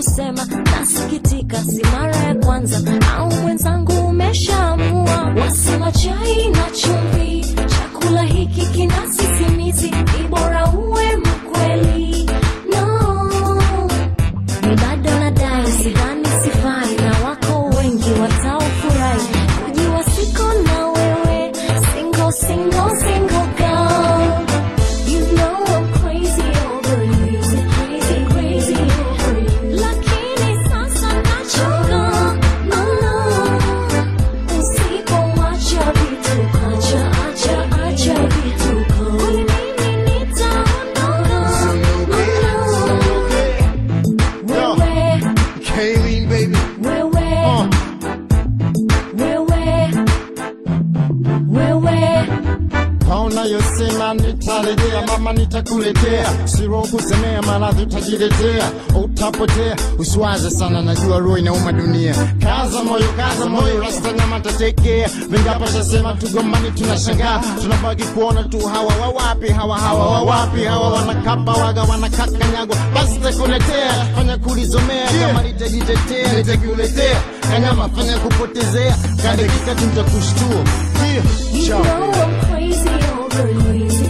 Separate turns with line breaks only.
kusema nasikitika, si mara ya kwanza au wenzangu umeshaamua. Wasema chai na chumvi, chakula hiki kina sisimizi, bora uwe mkweli. No, ni bado nadai, sidhani sifai, na wako wengi wataofurahi kujua siko na wewe. Single, single, single girl. You know I'm crazy over you, crazy, crazy over you. Lakini sasa nachoka, no, usipoacha vituko, acha vituko, mimi nitaondoka. Wewe,
Kayleen, baby.
Wewe
Kaona yosema nitarejea, mama nitakuletea, siro kusemea maradhi utajiletea, utapotea. Usiwaze sana, najua roho inauma dunia. Kaza moyo, rasta nyama tatekea. Vingapo shasema tugombani, tunashangaa, tunabaki kuona tu hawa wawapi, hawa wanakapa waga, wanakakanyagwa. Basi takuletea, fanya kulizomea, kama nitajitetea, nitakuletea. Kanyama fanya kupotezea, kadekika tutakushtua.
you know I'm crazy over you.